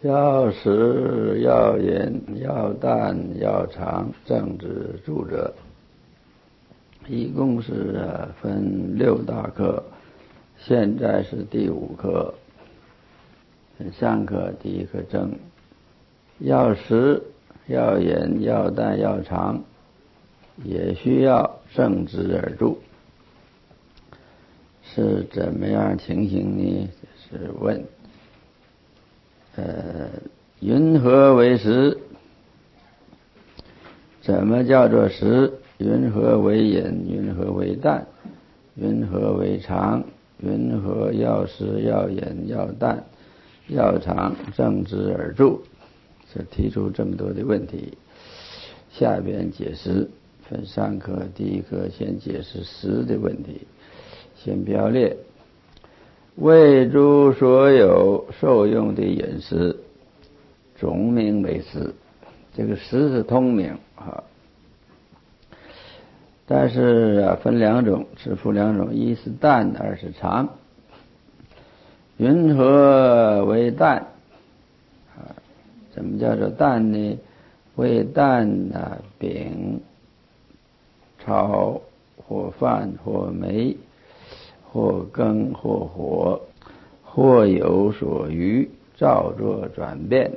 要食要饮要淡要长正之助者，一共是分6大课，现在是第5课。上课第1课正，要食要饮要淡要长，也需要正之而助。是怎么样情形呢？是问云何为食？怎么叫做食？云何为饮？云何为淡？云何为长？云何要食要饮要淡要长正之而助？是提出这么多的问题。下边解释，分3课。第1课先解释食的问题，先标列为诸所有受用的饮食，总名为食。这个食是通名啊，但是分2种，是分2种，一是淡，二是长。云何为淡？怎么叫做淡呢？为淡饼、炒或饭或梅或羹或火，或有所余，照作转变。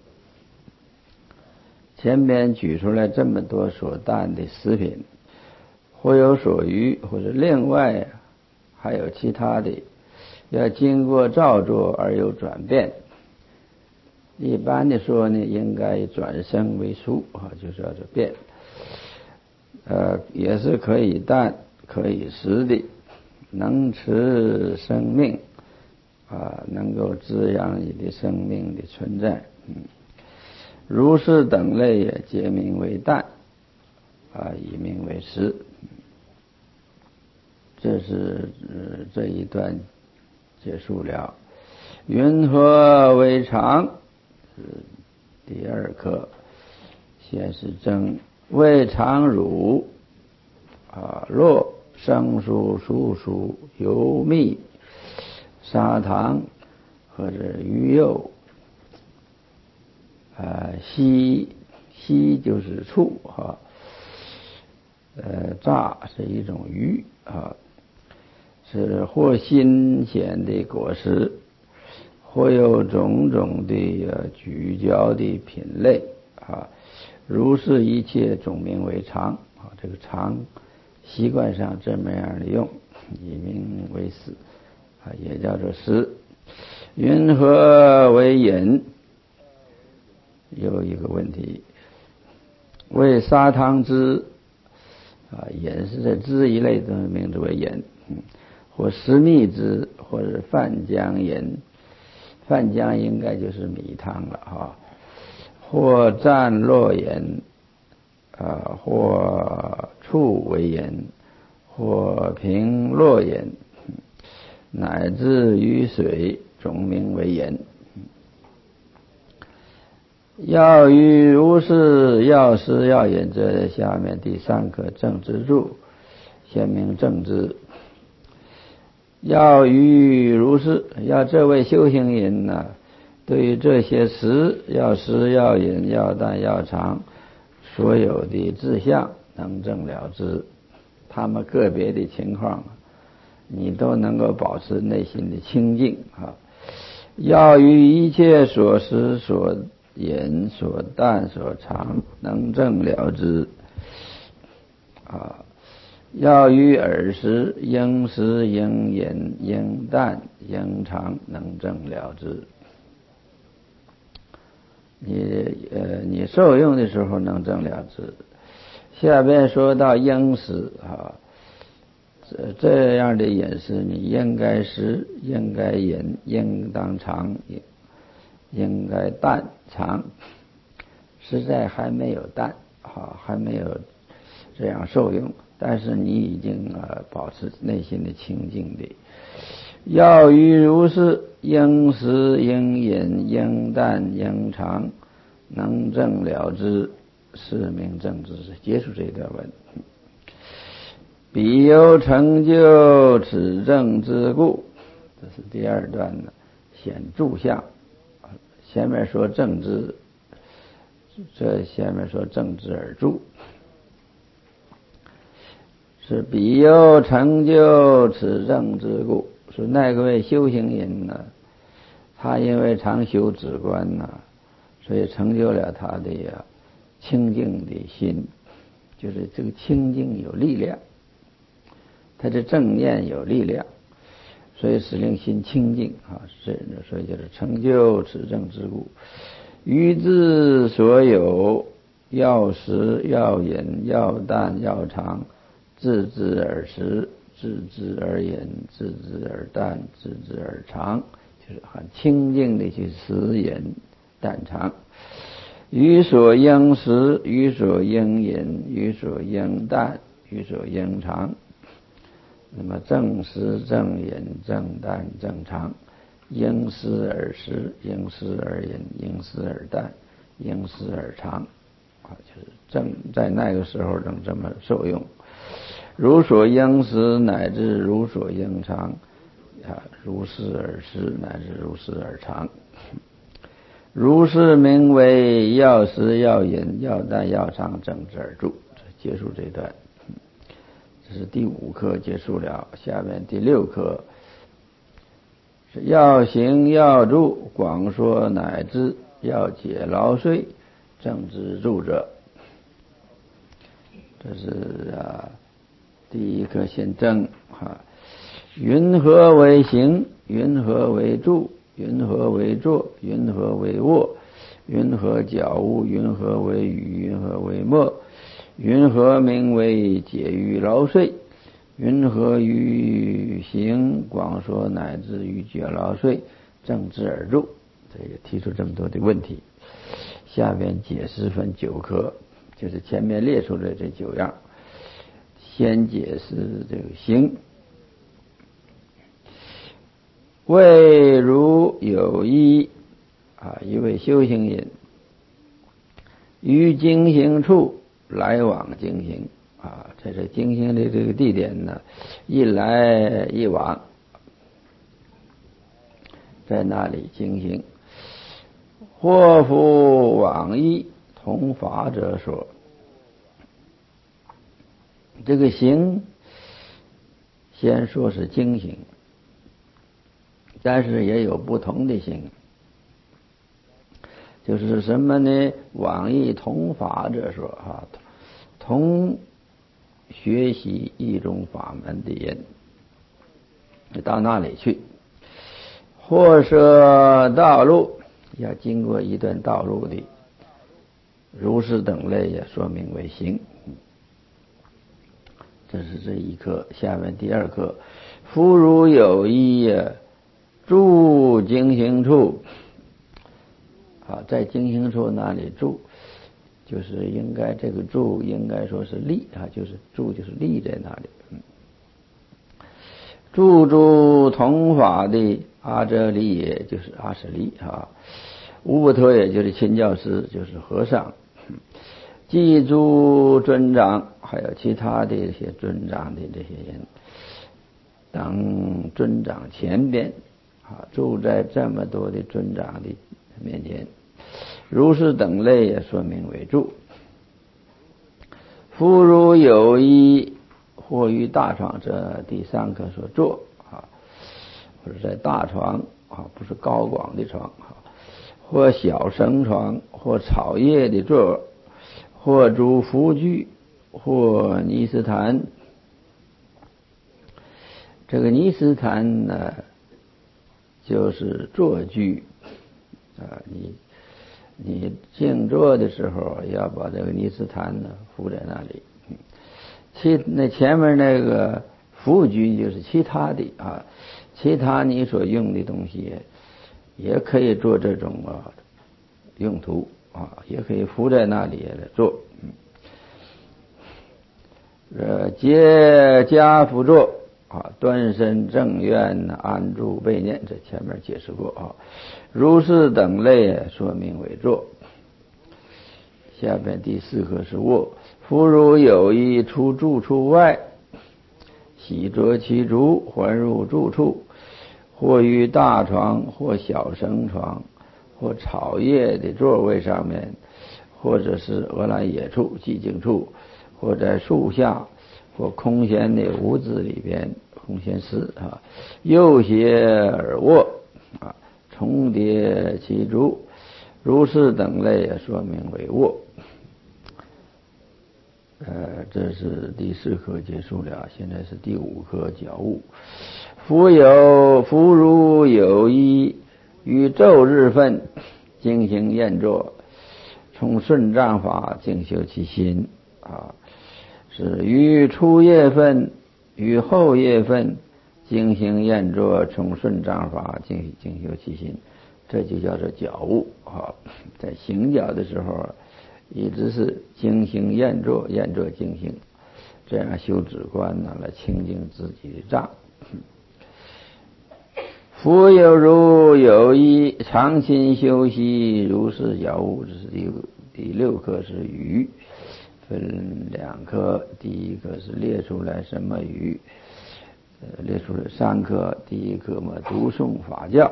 前边举出来这么多所淡的食品，或有所余，或者另外还有其他的，要经过照作而有转变。一般的说呢，应该转生为熟就叫做变。也是可以淡可以食的，能持生命能够滋养你的生命的存在。如是等类也皆名为淡以名为食。这是这一段结束了。云何为长？第2课先是正，为常乳酪、生酥、熟酥、油蜜、砂糖或者鱼肉稀就是醋炸是一种鱼是或新鲜的果实，或有种种的咀嚼的品类如是一切总名为常这个常习惯上这么样的用，以名为食也叫做食。云何为饮？有一个问题，为砂糖汁饮是这汁一类的名字为饮，或食蜜汁，或者饭浆饮。饭浆应该就是米汤了或蘸落饮或醋为饮，或平落饮，乃至于水总名为饮。要于如是要食要饮者，下面第3课正之助，先明正之。要于如是，要这位修行人对于这些食要饮要淡要长所有的志向能正了知，他们个别的情况你都能够保持内心的清净要于一切所食所饮所淡所长能正了知要于尔时应食应饮应淡应长能正了知。你受用的时候能正了知。下边说到应食这样的饮食你应该食应该饮应当长应该淡长，实在还没有淡还没有这样受用，但是你已经保持内心的清净的。要于如是应食应饮应淡应长能正了知，是名正知。结束这一段文。彼有成就此正之故，这是第2段显著相， 前面说正之，这前面说正之而住，是彼有成就此正之故。说那个位修行人呢，他因为常修止观呢，所以成就了他的清净的心，就是这个清净有力量，他的正念有力量，所以使令心清净啊，所以就是成就此正之故。于自所有要食要饮要啖要尝，自之而食，自之而饮，自之而啖，自之而尝，就是很清净的去食饮啖尝。于所应食，于所应饮，于所应啖，于所应尝。那么正食正饮正啖正尝，应思而食，应思而饮，应思而啖，应思而尝啊，就是正在那个时候正这么受用。如所应食乃至如所应尝啊，如是而食乃至如是而尝。如是名为要食要饮要啖要尝正之而住。结束这段，这是第5课结束了。下面第6课是要行要住，广说乃至要解劳瘁，正之住者。这是第1课先正云何为行？云何为住？云何为坐？云何为卧？云何矫悟？云何为语？云何为默？云何名为解于劳瘁？云何于行？广说乃至于解劳瘁，正之而住。这也提出这么多的问题。下边解释分9课，就是前面列出的这9样。先解释这个行。谓如有一位修行人，于经行处来往经行在这经行的这个地点呢，一来一往，在那里经行。或复往诣同法者说，这个行先说是经行，但是也有不同的行，就是什么呢？往诣同法者说同学习一种法门的人，到那里去。或舍道路，要经过一段道路的，如是等类也说明为行。这是这1课。下面第2课，夫如有一住经行处在经行处那里住，就是应该这个住应该说是立就是住就是立在那里。住同法的阿遮利也，就是阿舍利乌布托也就是亲教师，就是和尚。记诸尊长，还有其他的一些尊长的这些人，等尊长前边住在这么多的尊长的面前，如是等类也说明为住。夫如有一或于大床者，第3课说坐或者在大床不是高广的床或小绳床，或草叶的座，或诸浮具，或尼斯坛。这个尼斯坛呢，就是坐具你静坐的时候要把这个尼斯坛呢敷在那里。那前面那个浮具就是其他的其他你所用的东西也可以做这种用途也可以敷在那里来做。皆家辅坐端身正愿安住备念，这前面解释过如是等类说明为坐。下边第4课是卧。夫如有一出住处外，洗濯其足，还入住处，或于大床，或小绳床， 或草叶的座位上面，或者是鹅兰野处、寂静处，或在树下，或空闲的屋子里边，空闲室啊，右斜而卧啊，重叠其足，如是等类说明为卧。这是第4课结束了，现在是第5课觉悟。夫如有一于昼日分精行验作，从顺障法静修其心啊，是于初夜分与后夜分精行验作，从顺障法静修其心，这就叫做觉悟啊。在行觉的时候一直是精行验作，验作精行，这样修止观呢，来清净自己的障。夫有如有一常心修习如是觉悟，这是第6课是语，分2课，第1课是列出来什么语，列出来3课，第1课嘛读诵法教。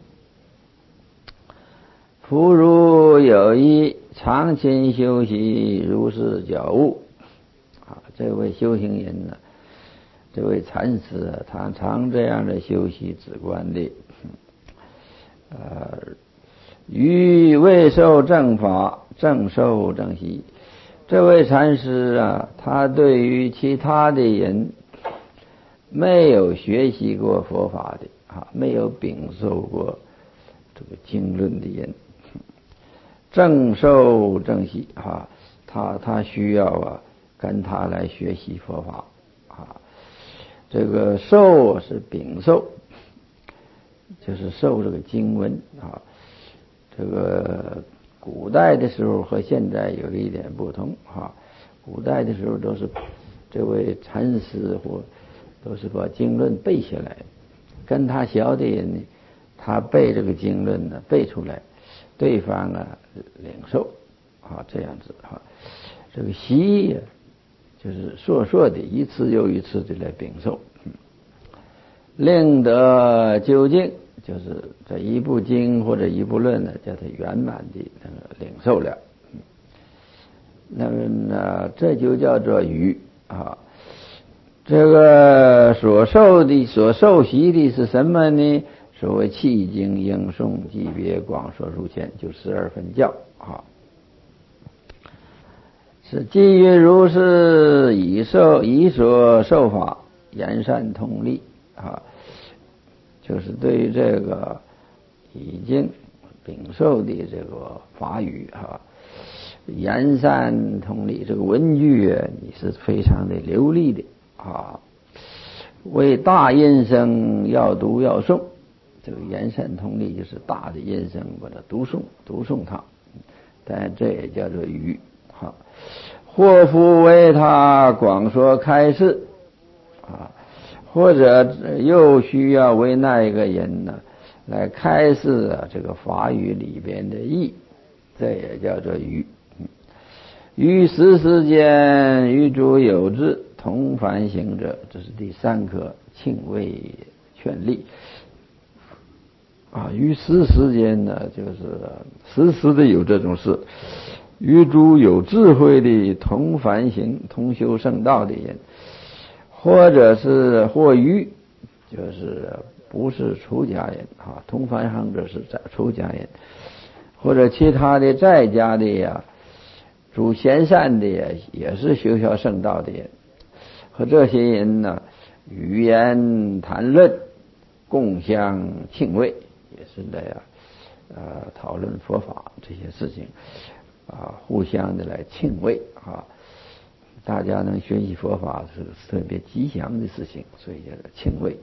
夫如有一常心修习如是觉悟啊，这位修行人呢，这位禅师啊，他常这样的修习止观的，于未受正法，正受正习。这位禅师啊，他对于其他的人没有学习过佛法的啊，没有禀受过这个经论的人，正受正习啊，他需要啊跟他来学习佛法啊。这个受是禀受，就是受这个经文啊。这个古代的时候和现在有一点不同啊。古代的时候都是这位禅师或都是把经论背下来，跟他学的人呢，他背这个经论呢背出来，对方啊领受啊，这样子啊。这个习就是说的一次又一次的来禀受，令得究竟，就是这一部经或者一部论呢，叫它圆满的领受了。那么呢，这就叫做语啊。这个所受习的是什么呢？所谓契经应诵记别广说书前，就12分教啊。是基于如是以所受法言善通利啊，就是对于这个已经禀受的这个法语啊，言善通利，这个文句你是非常的流利的啊。为大音声要读要诵，这个言善通利就是大的音声把它读诵它，但这也叫做语哈。或复为他广说开示啊，或者又需要为那一个人呢来开示啊这个法语里边的意，这也叫做语。于时间于诸有志同凡行者，这是第3课庆慰劝励啊。于时间呢，就是时的有这种事。与诸有智慧的同凡行同修圣道的人，或者是或于就是不是出家人啊，同凡行者是出家人，或者其他的在家的呀，主贤善的呀，也是修学圣道的人，和这些人呢语言谈论，共相庆慰，也是的呀讨论佛法这些事情啊，互相的来庆慰啊，大家能学习佛法是特别吉祥的事情，所以叫做庆慰。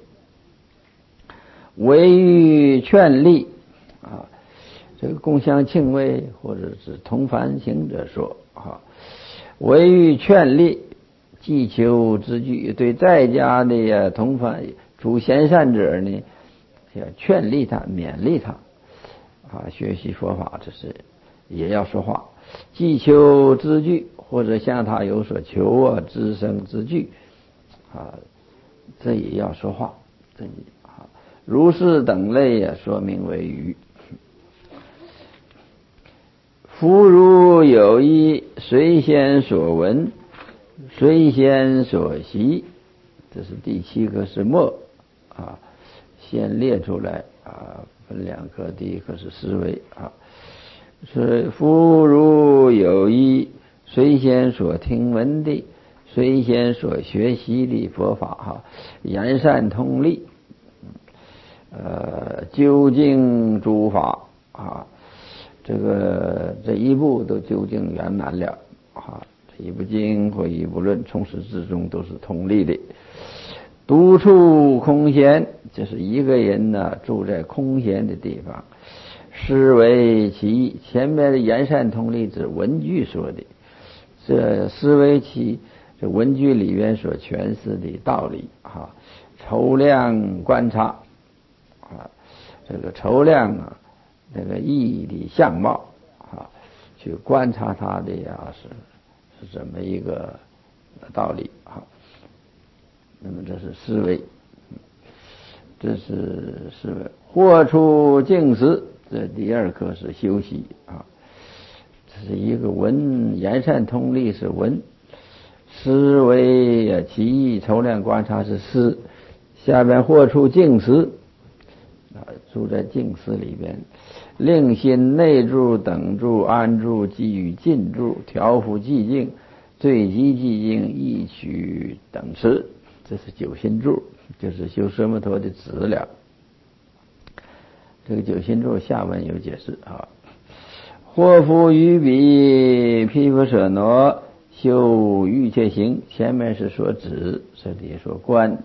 唯欲劝励啊，这个共相庆慰或者是同凡行者说啊，唯欲劝励既求之句，对在家的呀同凡主贤善者呢，要劝励他勉励他啊，学习佛法这是也要说话。既求之句，或者向他有所求啊，知生之句啊，这也要说话。这啊，如是等类啊，说明为语。 夫如有一，随先所闻，随先所习，这是第7个是默啊，先列出来啊，分2科，第一个是思维啊，是夫如有一，随先所听闻的，随先所学习的佛法哈，言善通利，究竟诸法啊。这一部都究竟圆满了啊！这一部经或一部论，从始至终都是通利的。独处空闲，就是一个人呢住在空闲的地方。思维其意，前面的言善通利指文句说的，这思维其这文句里面所诠释的道理啊，筹量观察啊，这个筹量啊。那个意义的相貌啊，去观察它的呀是怎么一个道理啊？那么这是思维，这是思维。或出静思，这第2课是修习啊。这是一个闻，言善通利是闻，思维呀其意，筹量观察是思。下边或出静思啊，住在静思里边。令心内住、等住、安住、给予进住、调伏寂静、最极寂静、一取等持，这是9心住，就是修奢摩陀的资料。这个9心住下文有解释啊。或夫于彼毗婆舍那修欲切行，前面是说止，这里说观。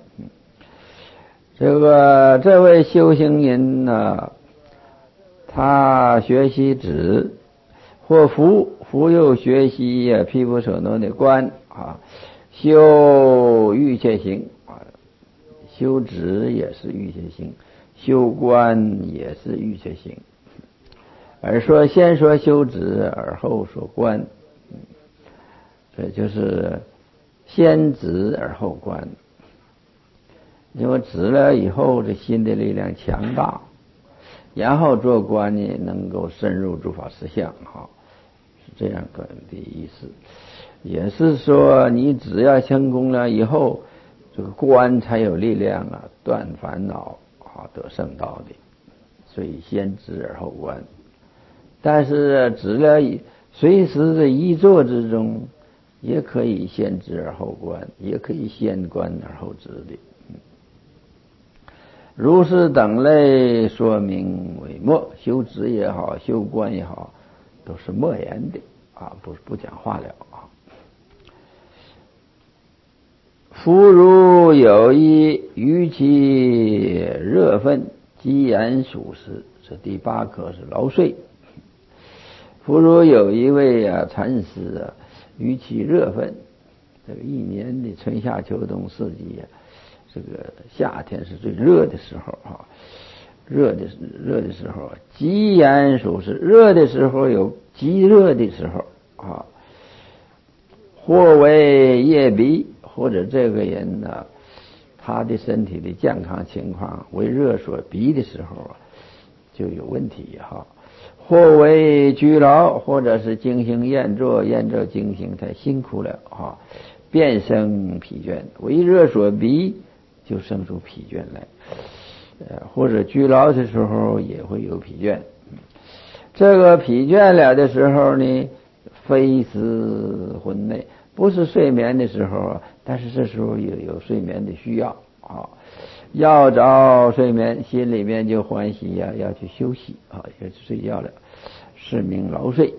这位修行人呢，他学习止，或夫又学习毗婆舍那的观啊，修欲切行啊，修止也是欲切行，修观也是欲切行，而说先说修止，而后说观，这就是先止而后观。因为止了以后，这心的力量强大，然后做观呢，能够深入诸法实相哈，是这样个的意思。也是说，你只要成功了以后，这个观才有力量啊，断烦恼啊，得圣道的。所以先止而后观。但是止了随时的一坐之中，也可以先止而后观，也可以先观而后止的。如是等类说明为默，修止也好，修观也好，都是默言的啊，不讲话了啊。夫如有一于其热愤，积言属实，这第8课是劳睡。夫如有一位禅师啊，于其热愤，这个一年的春夏秋冬4季这个夏天是最热的时候啊，热的时候，极炎属实，热的时候有极热的时候啊，或为夜逼，或者这个人呢，他的身体的健康情况为热所逼的时候就有问题哈。或为居劳，或者是精行验作精行太辛苦了啊，便生疲倦，为热所逼，就生出疲倦来。或者居劳的时候也会有疲倦。这个疲倦了的时候呢，非思昏内，不是睡眠的时候，但是这时候也有睡眠的需要啊。要找睡眠，心里面就欢喜呀，要去休息啊，要去睡觉了，是名劳睡。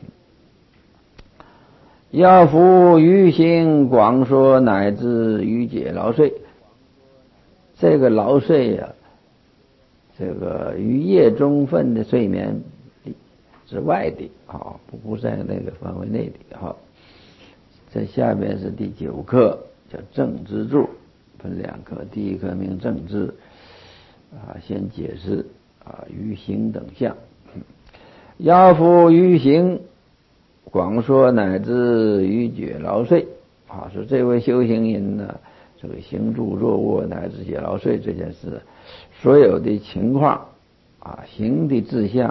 要服于行广说，乃至于解劳睡。这个劳睡呀，这个于夜中分的睡眠之外的啊，不在那个范围内的哈。这下面是第9课，叫正知住，分2课，第1课名正知啊，先解释于行等相。要服于行广说，乃至于解劳睡啊，说这位修行人呢，这个行住坐卧乃至解劳睡这件事，所有的情况啊，行的志向、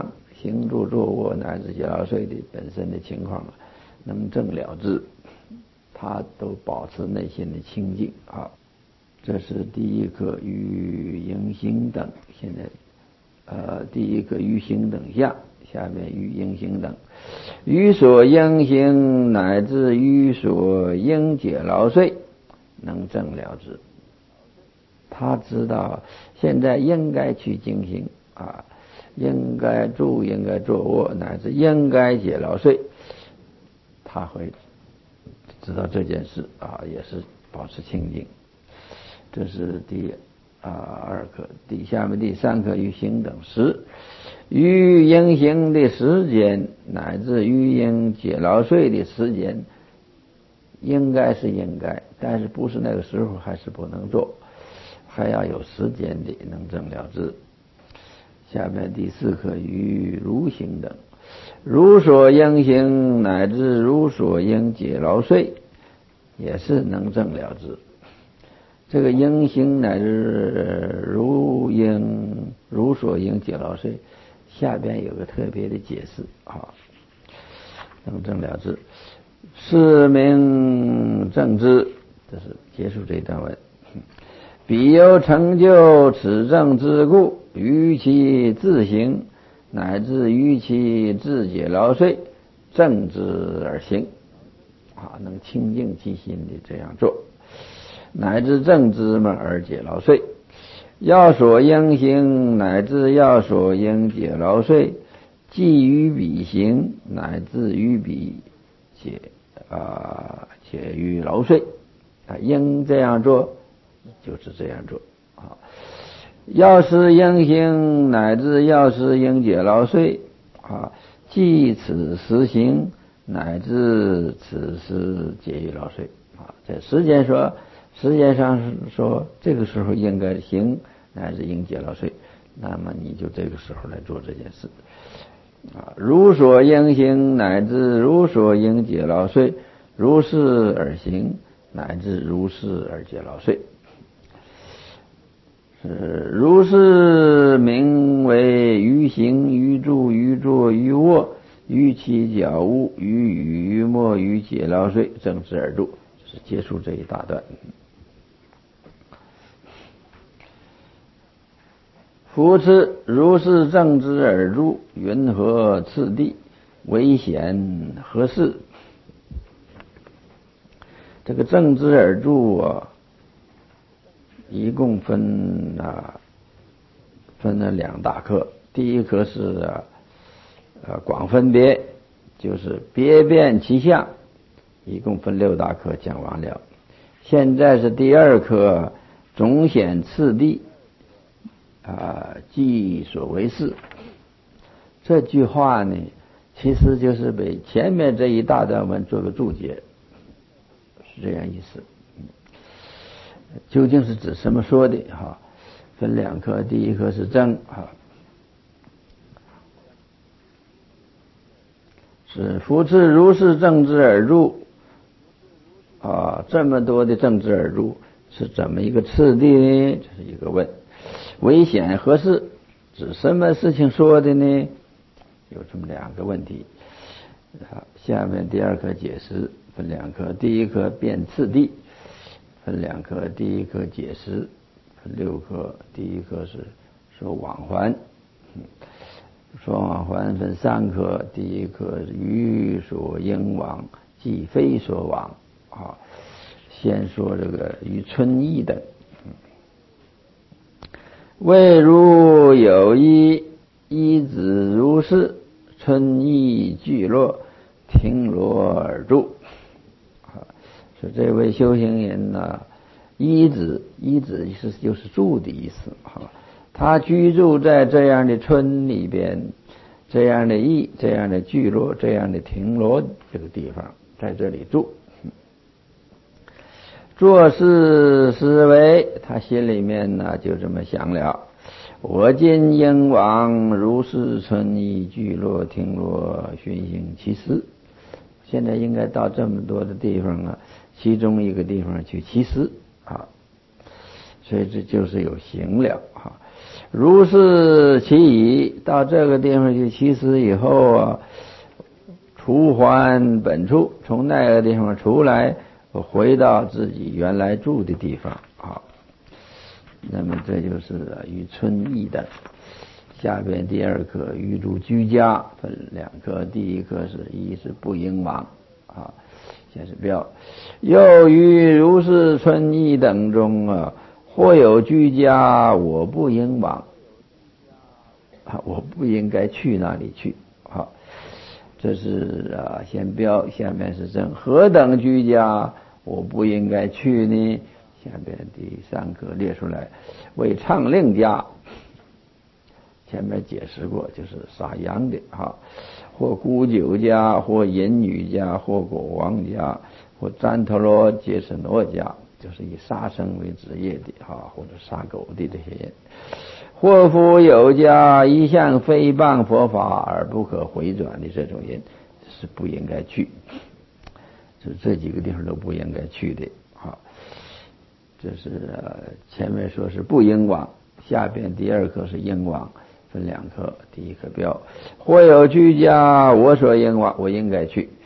行住坐卧乃至解劳睡的本身的情况能正了知，他都保持内心的清净啊。这是第一课于应行等，现在第一个于行等下面于应行等，于所应行乃至于所应解劳睡能正了知，他知道现在应该去进行啊，应该住，应该坐卧，乃至应该解劳睡，他会知道这件事啊，也是保持清净。这是第二课。下面第三课于行等时，于应行的时间乃至于应解劳睡的时间，应该是应该，但是不是那个时候还是不能做，还要有时间的能正了知。下面第四课于如行等，如所应行乃至如所应解劳睡，也是能正了知。这个应行乃至如所应解劳睡，下边有个特别的解释啊，能正了知，是名正知。这是结束这段文。彼有成就此正之故，于其自行乃至于其自解劳睡，正之而行啊，能清净其心的这样做，乃至正知嘛而解劳睡。要所应行乃至要所应解劳睡，即于彼行乃至于彼解于劳睡啊，应这样做就是这样做啊。要是应行乃至要是应解劳睡啊，即此时行乃至此时解于劳睡啊。这时间上说这个时候应该行乃至应解劳睡，那么你就这个时候来做这件事啊。如所应行乃至如所应解劳睡，如是而行乃至如是而解劳睡。如是名为于行于住于坐于卧于起脚物于语于默于解劳睡，正知而住。就是结束这一大段。夫此如是正知而住，云何次第？危险何事？这个正知而住啊，一共分了两大课。第一课是广分别，就是别辨其相，一共分6大课讲完了。现在是第二课总显次第即所为事。这句话呢，其实就是为前面这一大段文做个注解，是这样意思。究竟是指什么说的哈？分2课，第一课是正是夫此如是正知而入这么多的正知而入是怎么一个次第呢？这是一个问。危险何事？指什么事情说的呢？有这么2个问题。下面第2课解释，分2课，第一课辨次第，分2课，第一课解释，分6课，第一课是说往还，说往还分3课，第一课于所应往，即非所往先说这个于春意等。谓如有一子如是，春意聚落，停罗而住。说这位修行人一子就是住的意思他居住在这样的村里边，这样的意，这样的聚落，这样的停罗这个地方，在这里住。做事思维，他心里面就这么想了：我今应往如是村邑聚落停落巡行其事。现在应该到这么多的地方其中一个地方去其事所以这就是有行了如是其已，到这个地方去起死以后啊，出还本处，从那个地方出来，回到自己原来住的地方啊。那么这就是与春意的。下边第二课与主居家分两课，第一课是一是不应往啊，先是标。又于如是春意等中啊，或有居家，我不应往啊，我不应该去那里去。好，这是先标，下面是正。何等居家我不应该去呢？下边第三课列出来，为唱令家。前面解释过，就是杀羊的哈，或沽酒家，或淫女家，或国王家，或旃陀罗杰什诺家，就是以杀生为职业的哈，或者杀狗的这些人。或夫有家一向诽谤佛法而不可回转的这种人，是不应该去。就这几个地方都不应该去的哈。这是前面说是不应往，下边第二课是应往。分两课，第一课标，或有居家，我所应往，我应该去。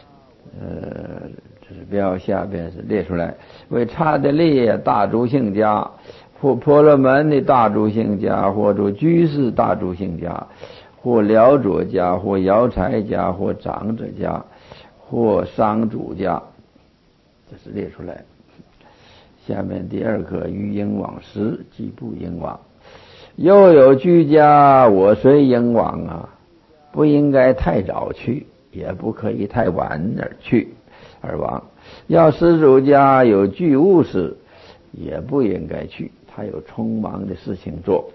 这是标，下边是列出来，为刹帝利大诸姓家，或婆罗门的大诸姓家，或者居士大诸姓家，或辽卓家，或瑶柴家，或长者家，或商主家，这是列出来。下面第二课于应往时，即不应往。又有居家，我虽应往啊，不应该太早去，也不可以太晚而往。要施主家有居务事，也不应该去，他有匆忙的事情做，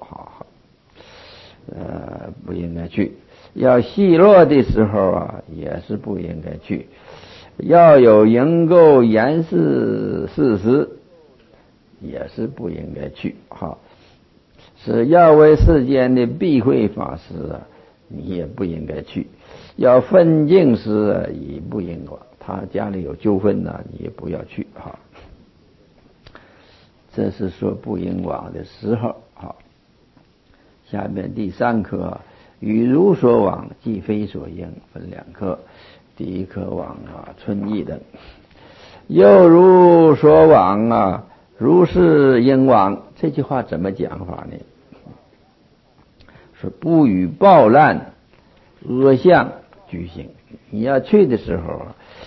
不应该去。要细落的时候啊，也是不应该去。要有营购严事实，也是不应该去，哈。是要为世间的避讳法师啊，你也不应该去；要分净师啊，也不应该。他家里有纠纷呢，你也不要去哈。这是说不应往的时候哈。下面第三课，与如所往，即非所应，分两课。第一课往春意等，又如所往啊，如是应往。这句话怎么讲法呢？是不与暴乱恶相俱行。你要去的时候，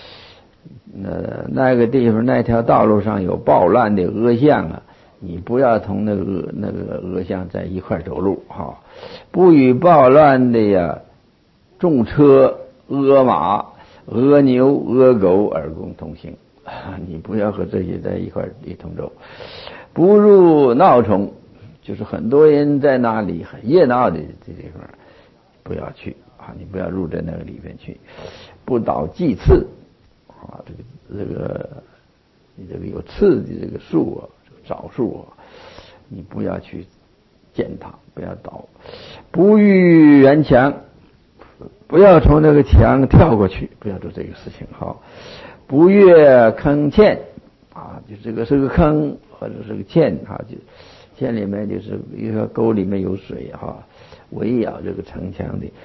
那个地方那条道路上有暴乱的恶相啊，你不要同那个恶相在一块走路哈。不与暴乱的重车恶马恶牛恶狗而共同行，你不要和这些在一块一同走。不入闹虫，就是很多人在那里很热闹的这地方，不要去啊！你不要入在那个里面去。不倒祭刺啊，这个有刺的这个树啊，这个枣树啊，你不要去践踏，不要倒。不逾原墙，不要从那个墙跳过去，不要做这个事情哈。不越坑堑啊，就这个是个坑或者是个堑哈，就堑里面就是一个沟里面有水哈，围绕这个城墙的。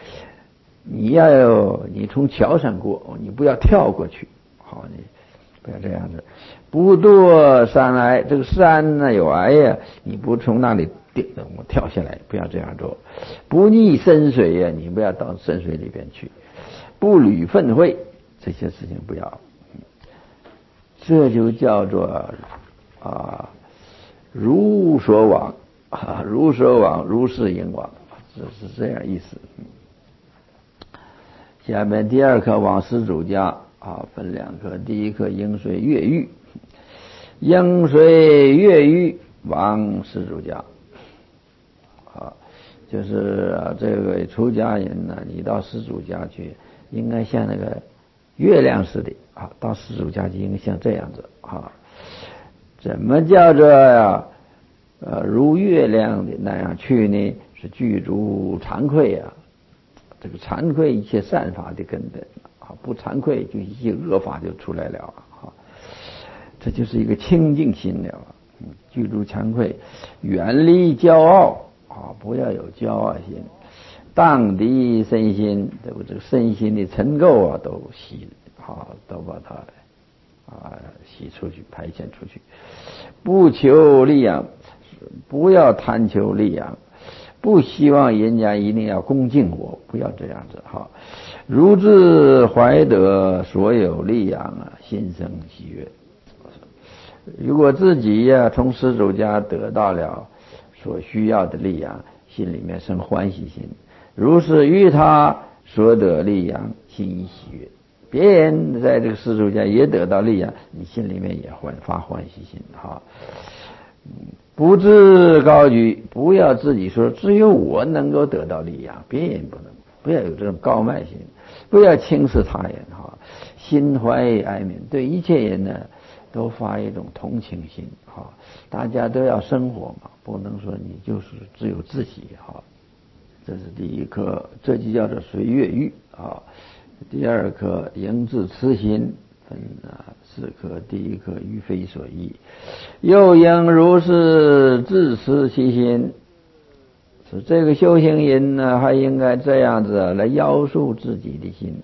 你从桥上过，你不要跳过去，好，你不要这样子。不堕山崖，这个山呢有崖呀，你不从那里跳下来，不要这样做。不溺深水呀，你不要到深水里边去。不履粪秽，这些事情不要。这就叫做如所往啊，如所往，如是应往，这是这样意思。下面第二课往施主家啊，分两课。第一课应随越狱，应随越狱往施主家啊，就是这个出家人呢，你到施主家去，应该像那个月亮似的啊，到施主家去应该像这样子啊。怎么叫做如月亮的那样去呢？是具足惭愧啊。这个惭愧一切善法的根本啊，不惭愧就一切恶法就出来了啊。这就是一个清净心了。具足惭愧，远离骄傲不要有骄傲心。荡涤身心，这个身心的尘垢都都把它洗出去，排遣出去。不求利养，不要贪求利养，不希望人家一定要恭敬我，不要这样子如自怀得所有利养心生喜悦。如果自己从施主家得到了所需要的利养，心里面生欢喜心，如是于他所得利养，心喜悦。别人在这个施主家也得到利养，你心里面也发欢喜心不自高举，不要自己说只有我能够得到利养，别人不能，不要有这种高慢心，不要轻视他人心怀哀悯，对一切人呢都发一种同情心大家都要生活嘛，不能说你就是只有自己这是第一课，这就叫做随悦欲第二课迎自慈心，分四课，第一课于非所依，又应如是自持其心。是这个修行人呢，还应该这样子来约束自己的心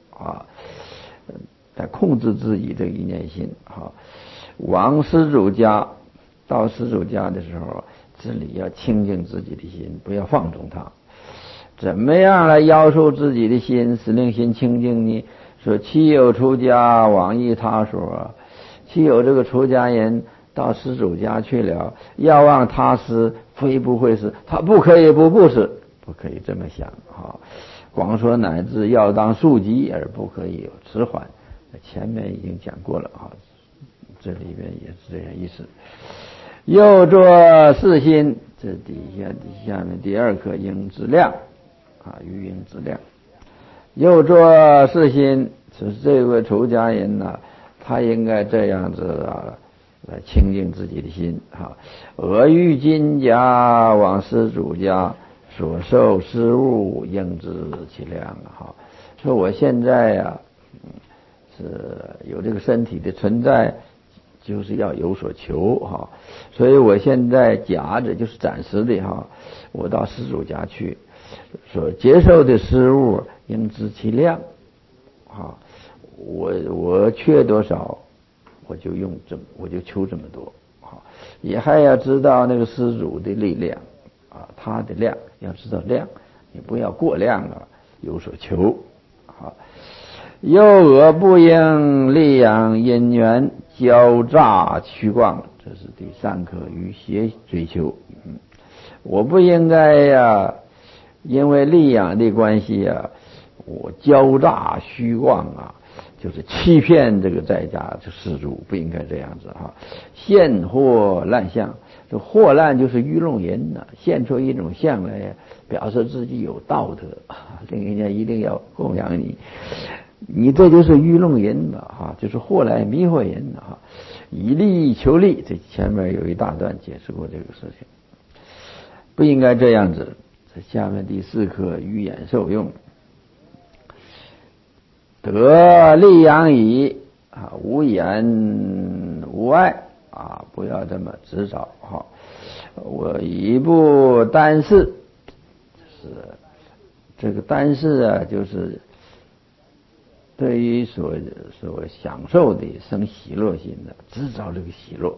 来控制自己的一念心往施主家，到施主家的时候，这里要清净自己的心，不要放纵它。怎么样来约束自己的心，使令心清净呢？说其有出家往诣他所，其有这个出家人到施主家去了，要望他施，非不会施，他不可以不施，不可以这么想光说乃至要当速疾，而不可以有迟缓。前面已经讲过了这里面也是这样意思。又作四心，这下面第二课应自量于应自量。又作四心，是这位出家人他应该这样子来清净自己的心而于今家往施主家所受施物，应知其量说我现在是有这个身体的存在，就是要有所求所以我现在夹着就是暂时的我到施主家去所接受的施物，应知其量我缺多少，我就求这么多也还要知道那个施主的力量他的量，要知道量，你不要过量有所求又而不应利养因缘骄诈虚妄，这是第三课于邪追求我不应该因为利养的关系我骄诈虚妄就是欺骗这个在家这施主，不应该这样子现或滥相，这或滥就是愚弄人现出一种相来表示自己有道德令人家一定要供养你这就是愚弄人就是或来迷惑人以利求利，这前面有一大段解释过这个事情，不应该这样子。这下面第四课于眼受用，得利养矣无眼无爱不要这么执着我一不单视，是这个单视就是对于所享受的生喜乐心的，制造这个喜乐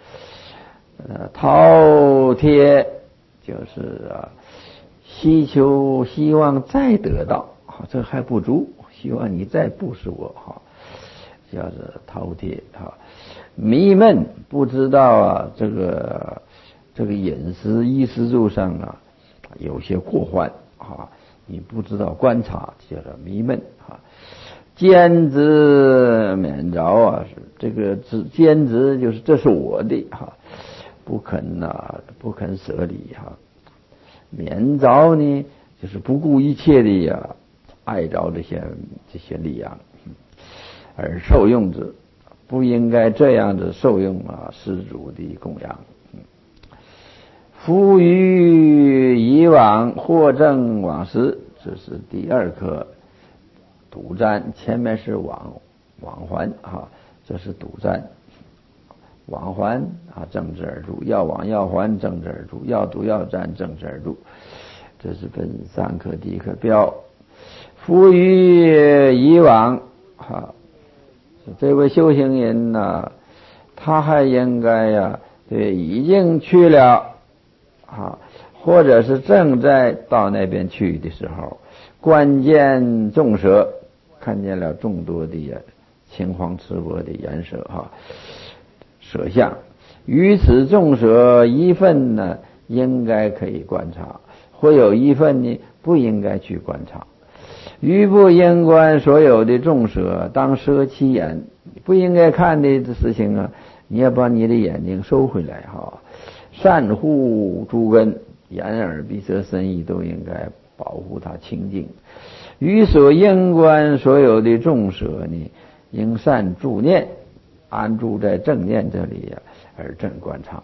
饕餮就是希求希望再得到这还不足，希望你再布施我叫做饕餮迷闷，不知道这个饮食衣食住上有些过患你不知道观察，叫做迷闷坚执免着是这个坚执就是这是我的不肯舍离免着呢就是不顾一切的爱着这些利养而受用之，不应该这样子受用施主的供养夫于以往获证往施，这是第二课睹瞻，前面是往还这是睹瞻往还正直而住，要往要还正直而住，要赌要战正直而住。这是本三课第一课标。夫于以往这位修行人呢，他还应该对已经去了或者是正在到那边去的时候，观见众蛇，看见了众多的青黄赤薄的颜色蛇相，于此众蛇一份呢，应该可以观察，会有一份呢不应该去观察。于不应观所有的众蛇，当舍其眼，不应该看的事情你要把你的眼睛收回来善护诸根，眼耳鼻舌身意都应该保护它清净。于所应观所有的众蛇呢，应善助念，安住在正念这里而正观察。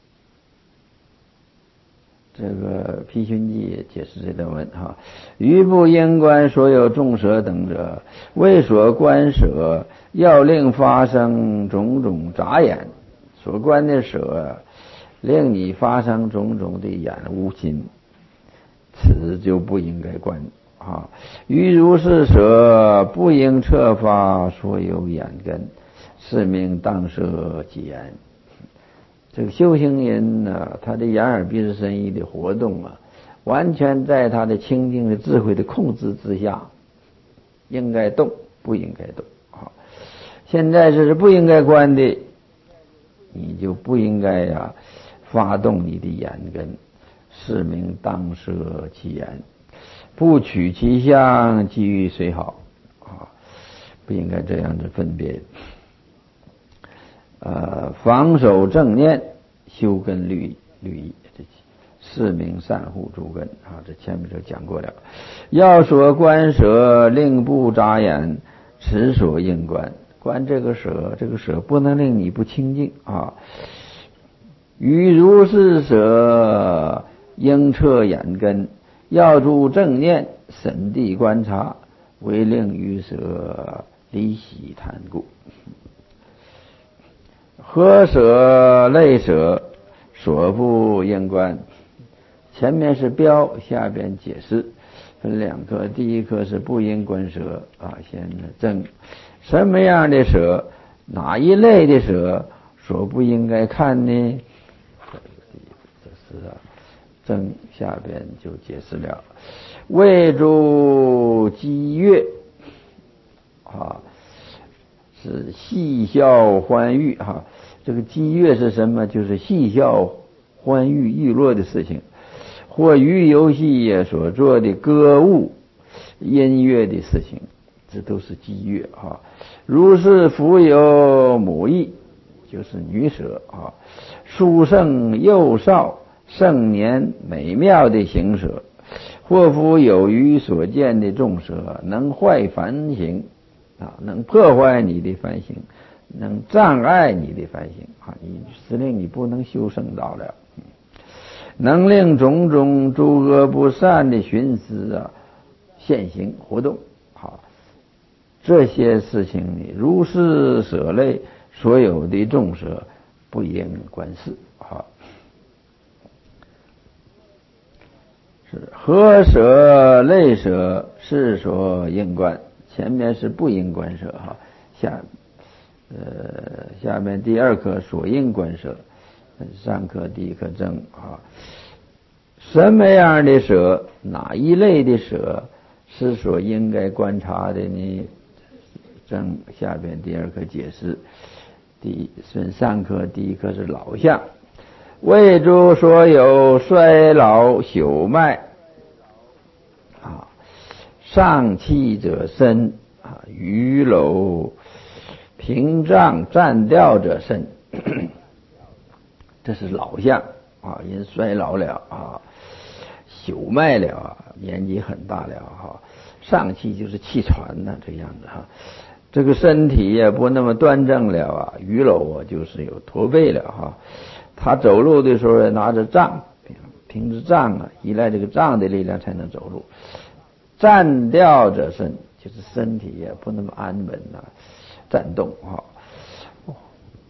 这个毗熏记解释这段文于不应观所有众蛇等者，为所观蛇，要令发生种种杂眼，所观的蛇令你发生种种的眼无心，此就不应该观于如是蛇，不应彻发所有眼根，是名当舍其眼。这个修行人呢，他的眼耳鼻舌身意的活动完全在他的清净的智慧的控制之下，应该动不应该动现在这是不应该观的，你就不应该发动你的眼根，是名当舍其眼，不取其相，即于虽好不应该这样子分别。防守正念，修根律仪，这是名善护诸根这前面就讲过了。要所观蛇，令不眨眼，此所应观。观这个蛇，这个蛇不能令你不清净于如是蛇，应彻眼根，要住正念，审谛观察，为令于蛇离喜贪故。何舍类舍，所不应观。前面是标，下边解释，分两课。第一课是不应观蛇先正什么样的蛇，哪一类的蛇所不应该看呢？这是正下边就解释了。为诸激越是嬉笑欢愉这个激越是什么？就是嬉笑欢愉娱乐的事情，或于游戏所做的歌舞音乐的事情，这都是激越如是复有母意，就是女蛇殊胜幼少盛年美妙的行蛇，或复有余所见的众蛇，能坏凡行能破坏你的凡行，能障碍你的凡行使令你不能修圣道了，能令种种诸恶不善的寻思现行活动这些事情如是舍类所有的众蛇，不应观视是何舍类舍，是所应观。前面是不应观舍下面第二课所应观舍，上课第一课正什么样的舍，哪一类的舍是所应该观察的呢？正下边第二课解释。上课第一课是老相，为诸所有衰老朽迈上气者身余楼屏障占掉者身这是老相人衰老了朽迈了年纪很大了上气就是气喘这样子这个身体也不那么端正了余楼就是有驼背了他走路的时候拿着杖，凭着杖依赖这个杖的力量才能走路。站掉者身，就是身体也不那么安稳站动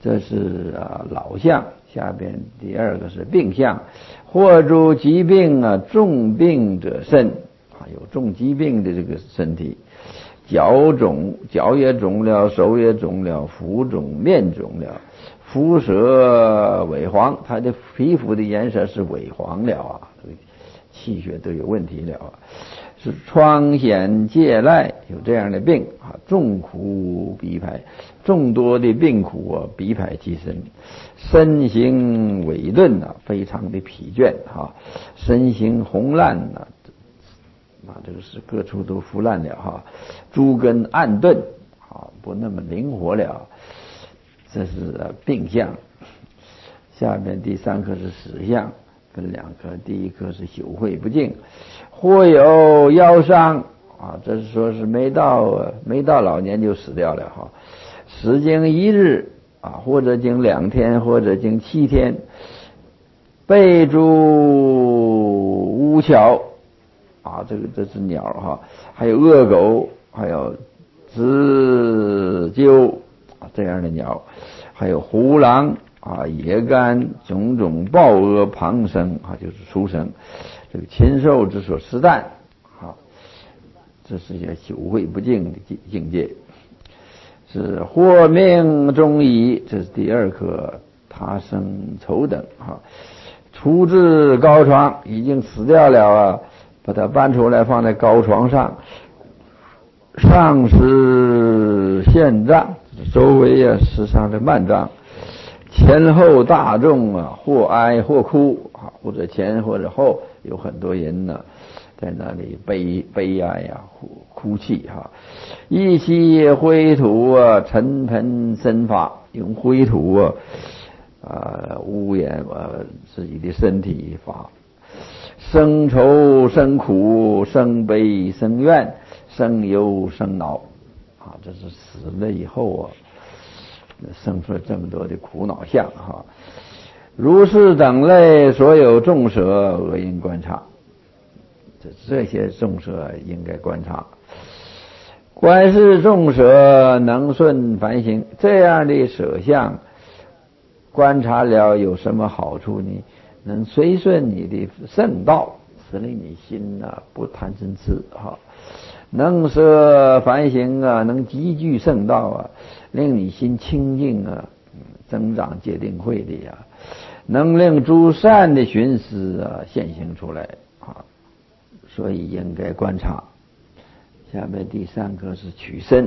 这是老相。下边第二个是病相，或诸疾病重病者身有重疾病的这个身体，脚肿，脚也肿了，手也肿了，腹肿，面肿了，肤色萎黄，他的皮肤的颜色是萎黄了气血都有问题了是疮癣疥赖，有这样的病众苦逼排，众多的病苦逼排其身，身形萎顿非常的疲倦身形红烂这个是各处都腐烂了诸根暗钝不那么灵活了，这是病相。下面第三颗是死相，分两颗，第一颗是朽秽不净，或有腰伤这是说是没到老年就死掉了时经1日或者经2天，或者经7天，背诸乌桥这是鸟还有恶狗，还有鸟鸠这样的鸟，还有胡狼野干，种种豹鹅旁生就是畜生，这个禽兽之所吃啖这是些朽秽不净的境界。是或命中矣，这是第二颗，他生丑等处置高床，已经死掉了把它搬出来放在高床上，上施宪杖，周围施上的幔帐，前后大众或哀或哭或者前或者后有很多人在那里悲哀哭泣一息灰土尘盆身发，用灰土污染自己的身体发，生愁生苦，生悲生怨，生忧生恼这是死了以后生出了这么多的苦恼相如是等类所有众舍恶应观察，这些众舍应该观察。观世众舍能顺凡行，这样的舍相观察了有什么好处呢？能随顺你的圣道，使令你心不贪嗔痴能舍凡行能积聚圣道令你心清净增长戒定慧的能令诸善的寻思现行出来所以应该观察。下面第三个是取身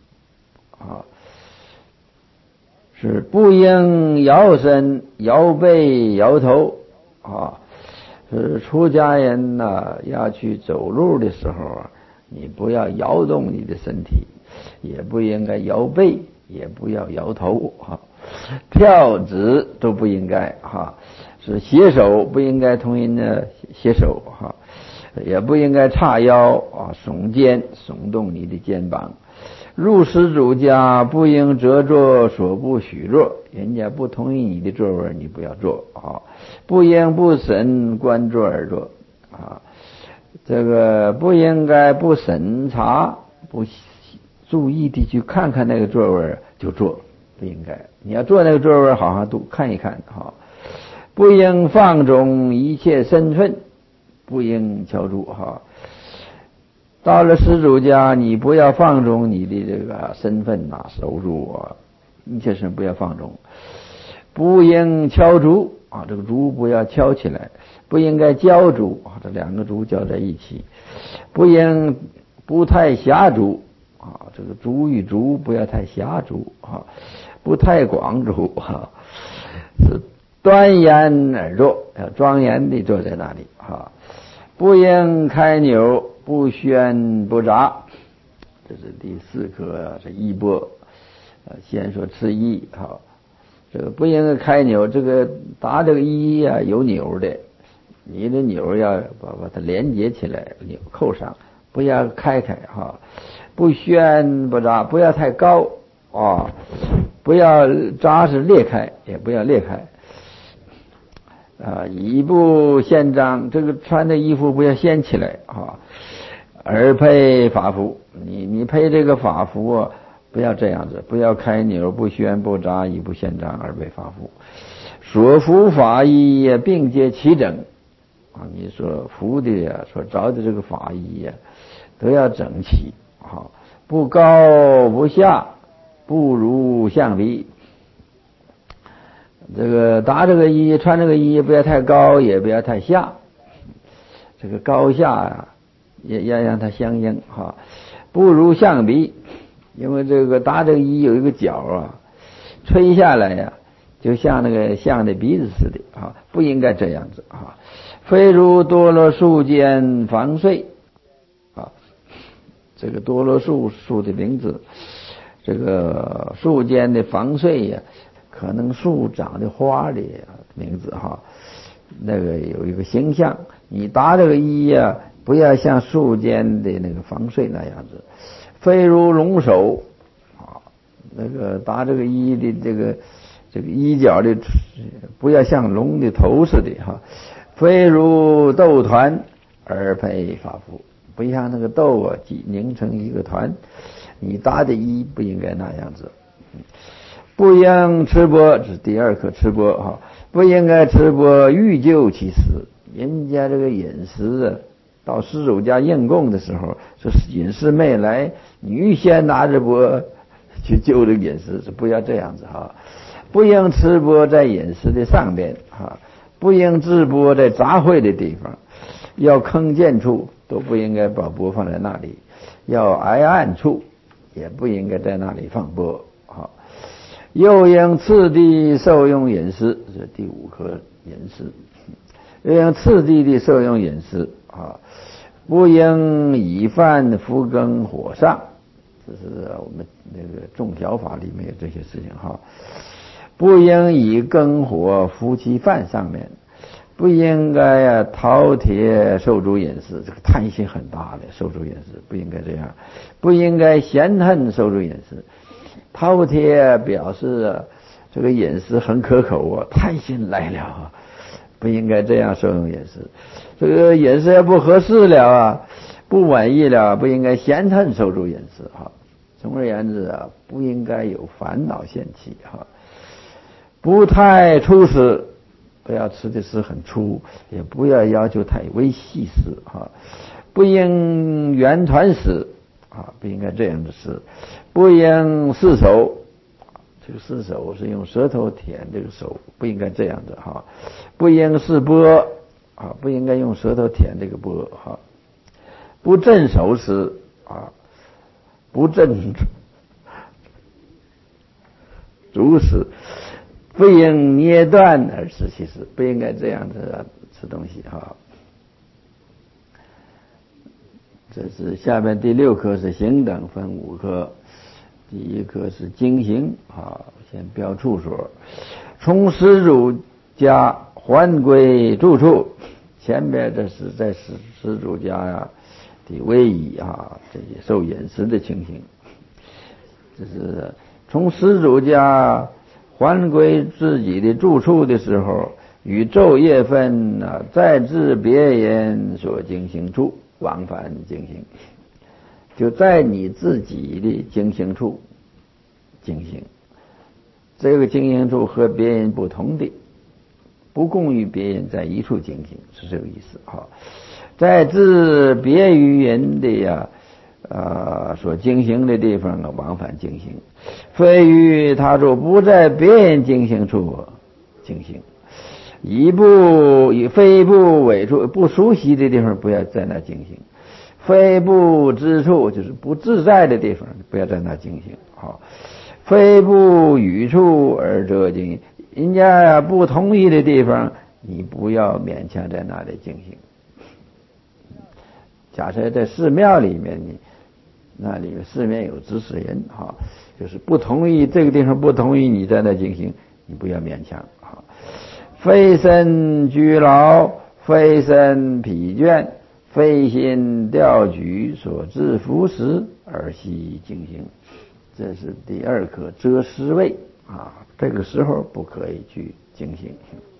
是不应摇身、摇背、摇头是出家人要去走路的时候你不要摇动你的身体，也不应该摇背，也不要摇头跳指都不应该是携手不应该同人携手也不应该叉腰耸肩耸动你的肩膀。入施主家不应折坐所不许坐，人家不同意你的座位你不要坐不应不审观坐而坐这个不应该不审查不注意的去看看那个座位就坐，不应该。你要坐那个座位好好都看一看不应放纵一切身份，不应敲住到了施主家你不要放纵你的这个身份收入一切身不要放纵。不应敲竹这个竹不要敲起来，不应该交竹这两个竹交在一起。不应不太狭竹这个竹与竹不要太狭竹不太广竹是端严而坐，要庄严地坐在那里不应开扭，不宣不杂，这是第四颗是衣钵先说吃衣这个不应该开扭，这个打这个衣有钮的，你的钮要把它连接起来，钮扣上，不要开不宣不杂，不要太高不要扎实裂开，也不要裂开衣不掀张，这个穿的衣服不要掀起来而配法服，你配这个法服不要这样子，不要开牛不宣不札，以不宪章而被发付。所服法衣并皆齐整啊，你所服的呀，所着的这个法衣呀，都要整齐啊，不高不下，不如象鼻。这个搭这个衣，穿这个衣不要太高，也不要太下，这个高下啊，也要让它相应哈。不如象鼻，因为这个搭这个衣有一个角啊，吹下来呀，就像那个象的鼻子似的啊，不应该这样子啊。非如多罗树间房穗啊，这个多罗树的名字，这个树间的房穗呀。可能树长的花的名字哈，那个有一个形象，你搭这个衣呀，不要像树间的那个房穗那样子。非如龙首啊，那个搭这个衣的这个衣角的，不要像龙的头似的哈。非如豆团而配发服，不像那个豆啊拧成一个团，你搭的衣不应该那样子。不应吃钵，这是第二课吃钵哈，不应该吃钵欲就其食。人家这个饮食啊，到施主家应供的时候，这饮食没来，你预先拿着钵去就这个饮食，是不要这样子哈。不应吃钵在饮食的上边哈，不应置钵在杂秽的地方，要坑见处都不应该把钵放在那里，要挨暗处也不应该在那里放钵哈。又应次第受用饮食，这是第五课饮食。又应次第的受用饮食啊，不应以饭敷羹火上，这是我们那个种条法里面有这些事情哈。不应以羹火敷其饭上面，不应该饕餮受诸饮食，这个贪心很大的受诸饮食，不应该这样。不应该嫌恨受诸饮食。饕餮表示这个饮食很可口啊，贪心来了啊，不应该这样受用饮食。这个饮食要不合适了啊，不满意了，不应该嫌恨受诸饮食哈。总而言之啊，不应该有烦恼现起哈。不太粗食，不要吃的是很粗，也不要要求太微细食哈。不应圆团食啊，不应该这样的吃。不应四手，这个四手是用舌头舔这个手，不应该这样的哈。不应是钵啊，不应该用舌头舔这个钵哈。不正手食啊，不正足食，不应捏断而吃其食，不应该这样的吃东西哈。这是下面第六课是行等分五课。第一课是经行啊，先标处所，从施主家还归住处。前边这是在施主家呀的位移啊，这些受饮食的情形。这是从施主家还归自己的住处的时候，与昼夜分啊，再至别人所经行处往返经行。就在你自己的经行处经行，这个经行处和别人不同的，不共于别人在一处经行，是这个意思哈。在至别于人的呀所经行的地方往返经行，非于他说不在别人经行处经行，以非不违处，不熟悉的地方不要在那经行。非不知处，就是不自在的地方，不要在那经行好。非不与处而则经，人家不同意的地方，你不要勉强在那里经行。假设在寺庙里面，你那里寺面有指使人哈，就是不同意这个地方，不同意你在那经行，你不要勉强哈。非身居劳，非身疲倦，非心调举所致服食而悉经行，这是第二课遮尸位啊，这个时候不可以去经行。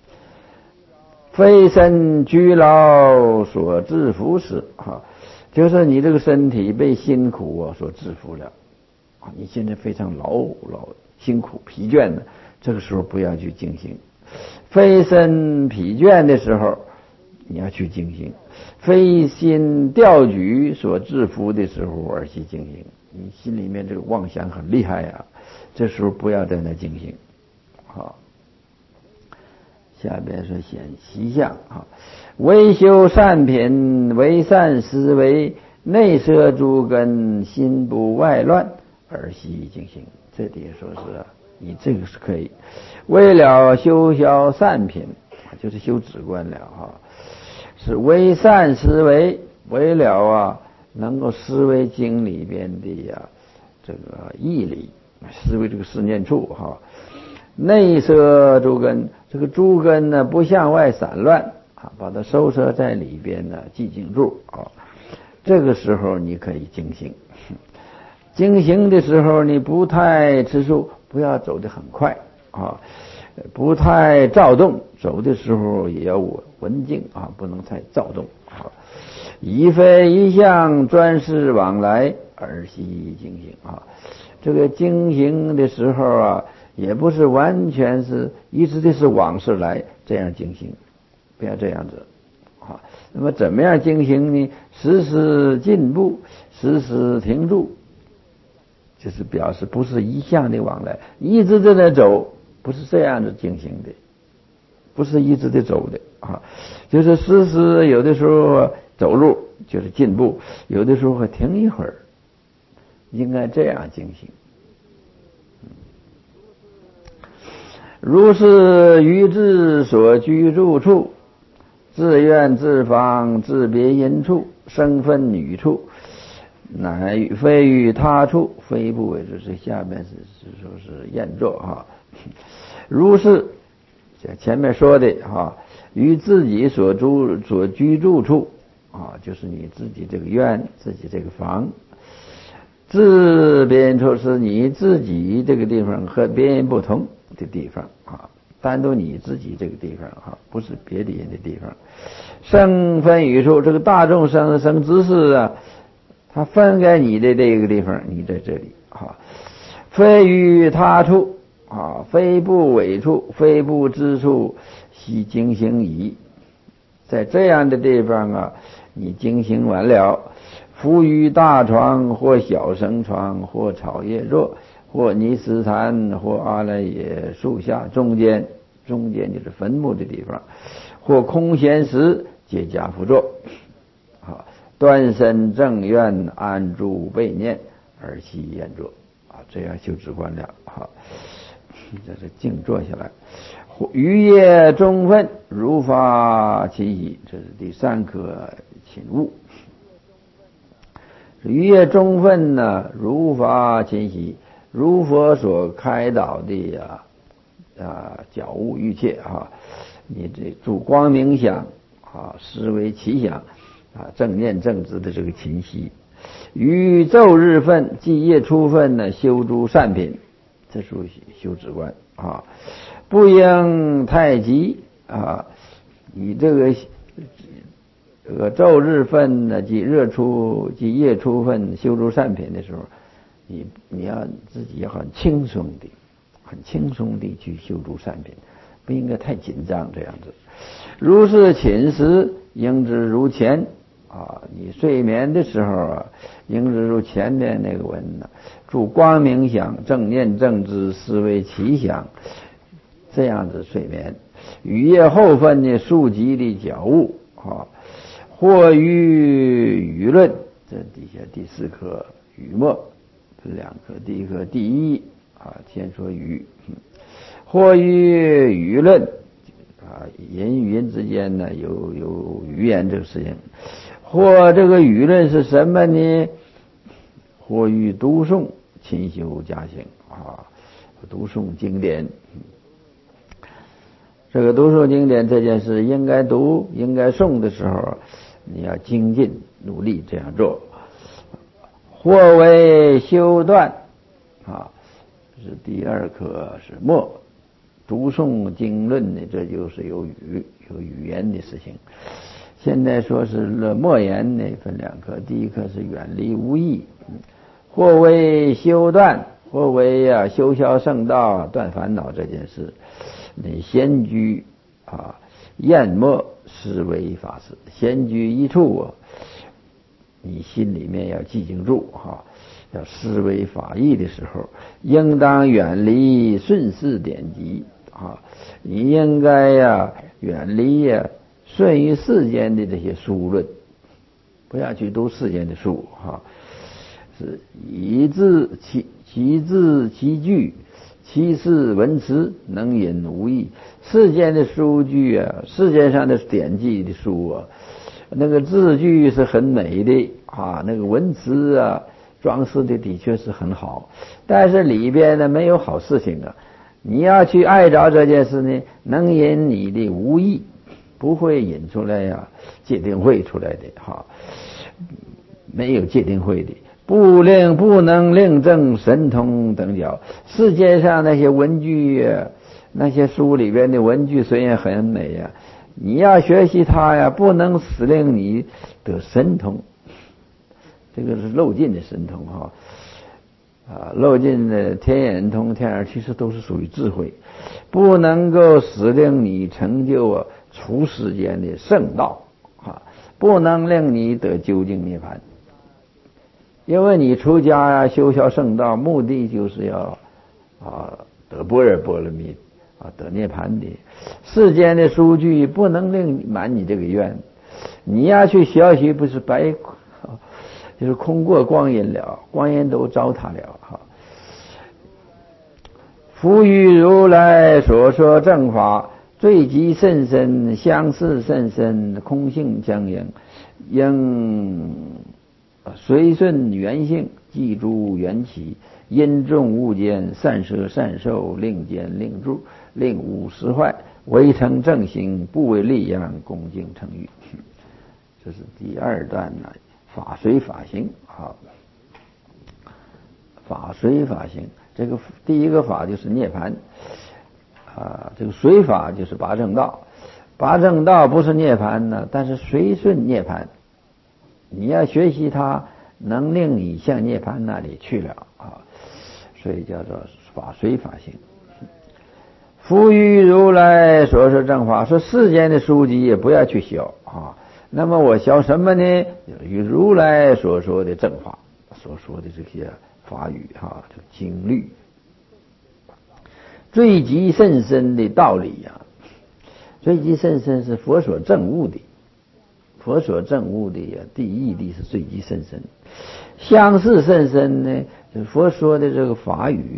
非身居劳所致服食啊，就是你这个身体被辛苦所制服了你现在非常劳辛苦疲倦的，这个时候不要去静心。非身疲倦的时候你要去静心，非心调举所制服的时候而去静心。你心里面这个妄想很厉害呀，这时候不要在那静心。好，下边说显习相啊，为修善品，为善思维，内摄诸根，心不外乱而习静心。这里说是你这个是可以，为了修消善品，就是修止观了哈，是为善思维，为了能够思维经里边的这个义理，思维这个思念处哈。内摄诸根，这个诸根呢不向外散乱把它收摄在里边呢，寂静住这个时候你可以静心。静心的时候你不太吃素，不要走得很快不太躁动，走的时候也要文静不能太躁动以非一向专事往来而习静心这个静心的时候也不是完全是一直的是往事来这样静心，不要这样子那么怎么样静心呢？时时进步，时时停住，就是表示不是一向的往来，一直在那走，不是这样子静心的，不是一直的走的就是时时有的时候走路就是进步，有的时候会停一会儿，应该这样静心。如是于自所居住处，自愿自方自别因处，生分女处，乃非于他处，非不为之。这下面是说是验作如是前面说的于自己所居住处就是你自己这个院，自己这个房，自别因处是你自己这个地方和别人不同的地方单独你自己这个地方不是别的人的地方。生分语处，这个大众生知识他分开你的这个地方，你在这里非于他处非不违处，非不知处，悉经行矣。在这样的地方你经行完了，伏于大床，或小绳床，或草叶座，或尼斯坛，或阿赖耶树下，中间就是坟墓的地方，或空闲时，皆跏趺坐端身正愿，安住备念，而习验坐这样修止观了这是静坐下来。于夜中分，如发其喜，这是第三颗寝悟。于夜中分呢，如发其喜，如佛所开导的觉悟欲切你这住光明想思维其想正念正知的这个勤息。于昼日分即夜初分呢，修诸善品，这属于修止观不应太急你这个昼日分呢，即夜初分修诸善品的时候，你要自己要很轻松的去修诸善品，不应该太紧张这样子。如是寝时，应知如前你睡眠的时候应知如前面那个文呢，住光明想，正念正知，思维其想，这样子睡眠。雨夜后分呢，数级的觉悟或于舆论，这底下第四颗雨末，这两颗，第一颗第一先说语或于舆论人与人之间呢有语言这个事情，或这个舆论是什么呢？或于读诵勤修加行读诵经典。这个读诵经典这件事应该读应该诵的时候，你要精进努力这样做。或为修断是第二颗是末。读诵经论呢，这就是有语言的事情。现在说是默言呢，分两颗，第一颗是远离无益， 或为修断，或为修消圣道，断烦恼这件事，你闲居淹没是为法事。闲居一处你心里面要寂静住要思维法义的时候，应当远离顺世典籍你应该远离顺于世间的这些书论，不要去读世间的书是以字其字其句，其事文辞，能引无益。世间的书句世界上的典籍的书那个字句是很美的那个文辞装饰的确是很好，但是里边呢没有好事情你要去爱着这件事呢，能引你的无益，不会引出来戒定慧出来的没有戒定慧的，不能令证神通等角。世界上那些文句那些书里边的文句虽然很美你要学习它不能使令你得神通，这个是漏尽的神通漏尽的天眼通、天眼其实都是属于智慧，不能够使令你成就出世间的圣道不能令你得究竟涅槃。因为你出家修消圣道，目的就是要得般若波罗蜜得涅槃的。世间的书句不能令满你这个愿，你要去学习不是白就是空过光阴了，光阴都糟蹋了夫于如来所说正法，罪极甚深，相似甚深，空性相应，应随顺缘性，记诸缘起，因众物间，善舍善受，令见令住，令无实坏，唯成正行，不为利养，恭敬成语。这是第二段法随法行法随法行，这个第一个法就是涅槃这个随法就是八正道，八正道不是涅槃呢，但是随顺涅槃，你要学习它，能令你向涅槃那里去了所以叫做法随法行。夫于如来所说正法，说世间的书籍也不要去学那么我学什么呢？与如来所说的正法，所说的这些法语这个经律，最极甚深的道理最极甚深是佛所证悟的，佛所证悟的第一义是最极甚深。相似甚深呢，就是佛说的这个法语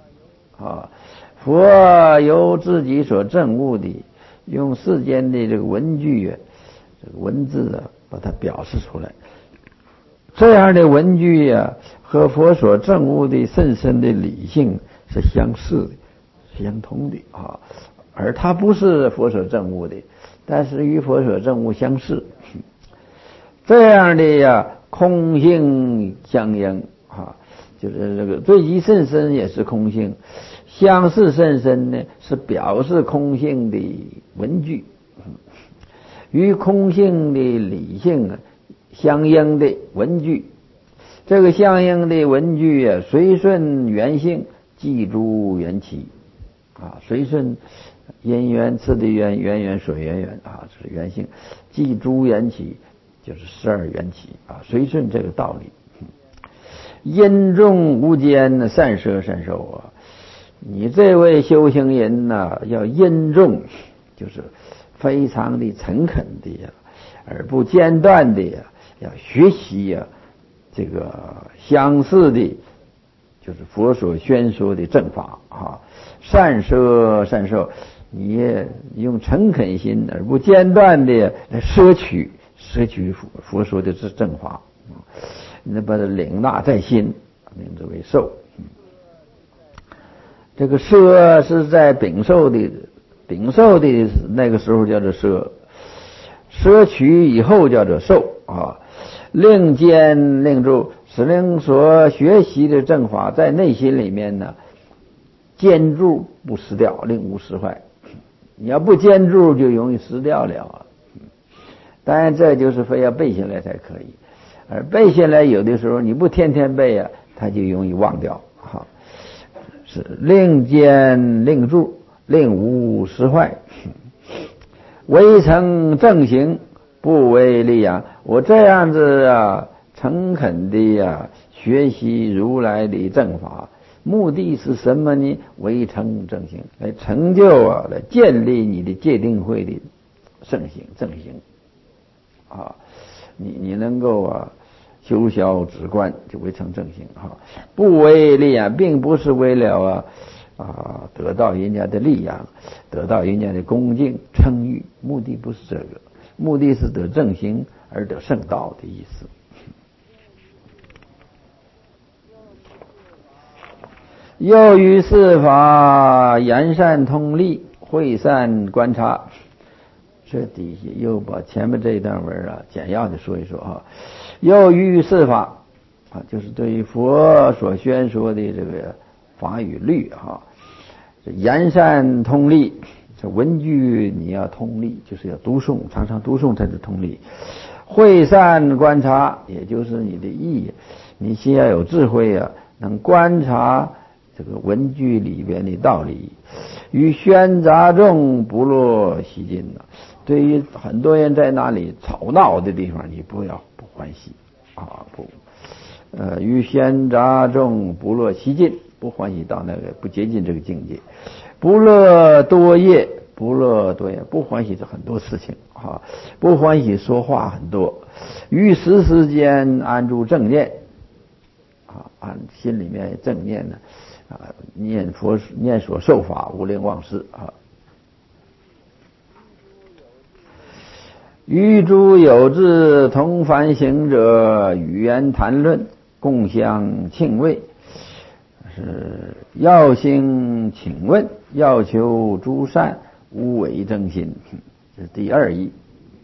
佛由自己所证悟的，用世间的这个文句这个文字把它表示出来，这样的文句和佛所证悟的甚深的理性是相似的，相通的而它不是佛所证悟的，但是与佛所证悟相似，这样的空性相应就是这个最极甚深也是空性，相似甚深呢是表示空性的文句，与空性的理性相应的文句，这个相应的文句随顺缘性，记诸缘起随顺因缘次第缘，缘缘所缘缘这是缘性，记诸缘起就是12缘起随顺这个道理。因众无间，善舍善受你这位修行人要因众，就是非常的诚恳的而不间断的要学习这个相似的，就是佛所宣说的正法善舍善受，你用诚恳心而不间断的来摄取佛说的是正法你把它领纳在心，名字为受。这个摄是在丙受的那个时候叫做摄，摄取以后叫做受令见令住，使令所学习的正法在内心里面坚住不失掉，令无失坏。你要不坚住就容易失掉了当然这就是非要背下来才可以，而背下来有的时候你不天天背他就容易忘掉。哈，是令见令住，令无实坏，唯成正行，不为利养。我这样子啊，诚恳的啊学习如来的正法，目的是什么呢？为成正行，来成就啊，来建立你的戒定慧的正行啊，你能够啊修小止观，就为成正行哈。不为利养，并不是为了得到人家的利养，得到人家的恭敬称誉，目的不是这个，目的是得正行而得圣道的意思。又于四法言善通利，会善观察。这底下又把前面这一段文简要的说一说啊。又于四法就是对于佛所宣说的这个法与律这言善通利，这文句你要通利，就是要读诵，常常读诵才是通利。会善观察，也就是你的意，你先要有智慧能观察这个文句里边的道理。与喧杂众不落喜进对于很多人在那里吵闹的地方，你不欢喜与喧杂众不落喜进，不欢喜到那个不接近这个境界。不乐多业，不欢喜这很多事情不欢喜说话很多。于时间安住正念按心里面正念念佛念所受法，无令忘失与诸有志同凡行者，语言谈论，共相庆慰。是要兴请问，要求诸善，无为正心。这是第二义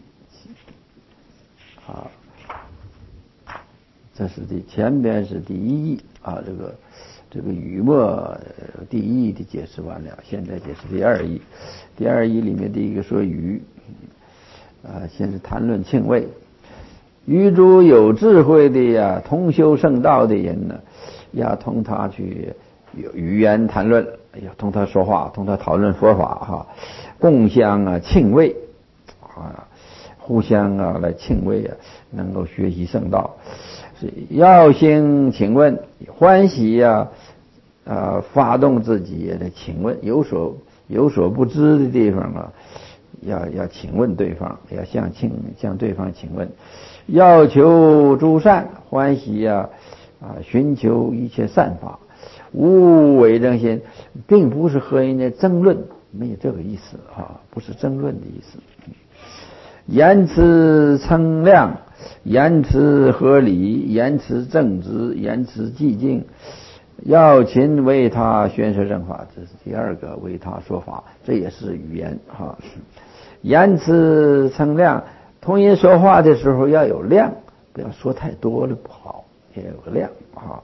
这是前边是第一义这个语末第一义的解释完了，现在解释第二义。第二义里面第一个说语先是谈论庆慰。与诸有智慧的同修圣道的人呢，要同他去有语言谈论，要同他说话，同他讨论佛法共相庆慰互相来庆慰能够学习圣道。要兴请问，欢喜发动自己的请问，有所不知的地方要请问对方，要向对方请问。要求诸善，欢喜寻求一切善法。无为正心，并不是和人家争论，没有这个意思不是争论的意思。言辞称量，言辞合理，言辞正直，言辞寂静。要勤为他宣说正法，这是第二个，为他说法，这也是语言言辞称量，同人说话的时候要有量，不要说太多了不好，也有个量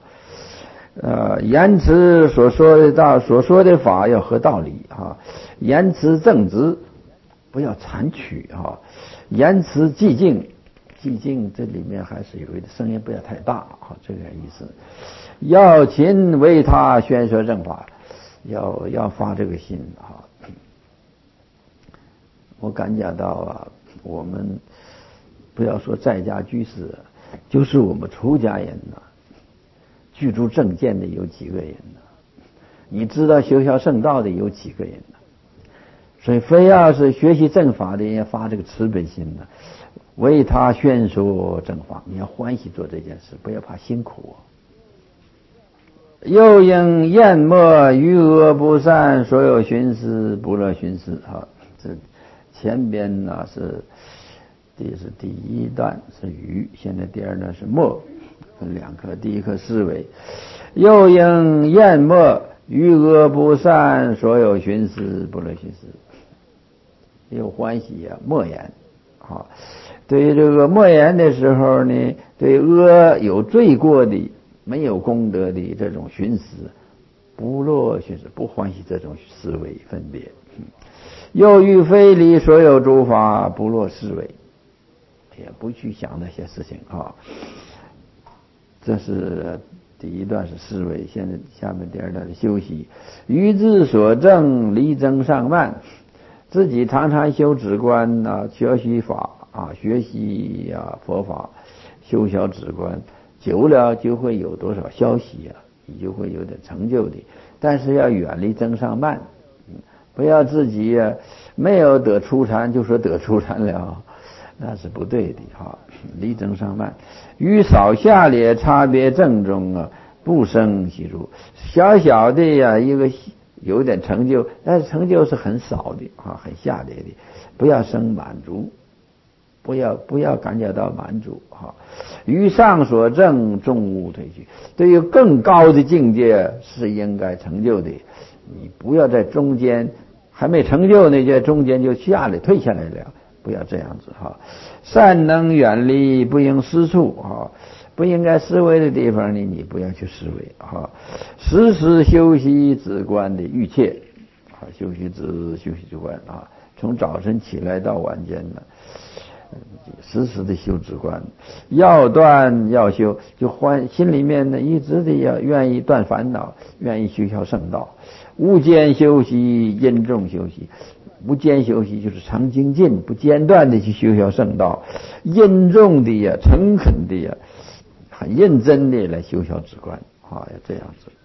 言辞所说的法要合道理言辞正直，不要残曲言辞寂静这里面还是有一点声音不要太大这个意思。要勤为他宣说正法，要发这个心我感觉到我们不要说在家居士，就是我们出家人具足正见的有几个人你知道修小圣道的有几个人所以非要是学习正法的人要发这个慈悲心为他宣说正法，你要欢喜做这件事，不要怕辛苦又应厌莫余恶不善，所有寻思不乐寻思这前边是第一段是余，现在第二段是莫，分两课，第一课思维。又应厌莫余恶不善，所有寻思不乐寻思。又欢喜莫言对于这个莫言的时候呢，对恶有罪过的没有功德的这种寻思不乐寻思，不欢喜这种思维分别。又欲非离所有诸法，不落思维，也不去想那些事情这是第一段是思维，现在下面第二段是修习。于之所正，力争上慢，自己常常修止观啊，学习法啊，学习佛法，修小止观，久了就会有多少消息啊，你就会有点成就的。但是要远离增上慢，不要自己没有得初禅就说得初禅了，那是不对的哈。力争上慢，于少下列差别正中啊，不生喜入。小小的一个有点成就，但是成就是很少的很下列的，不要生满足，不要感觉到满足于上所正，众勿退去。对于更高的境界是应该成就的，你不要在中间还没成就那些中间就退下来了，不要这样子善能远离，不应思处不应该思维的地方呢，你不要去思维时时修习止观的欲切修习止观从早晨起来到晚间呢，时时的修止观，要断要修，就心里面呢一直的要愿意断烦恼，愿意修效圣道。无间修习，因重修习。无间修习就是常精进，不间断的去修效圣道，因重的诚恳的很认真的来修效止观要这样子。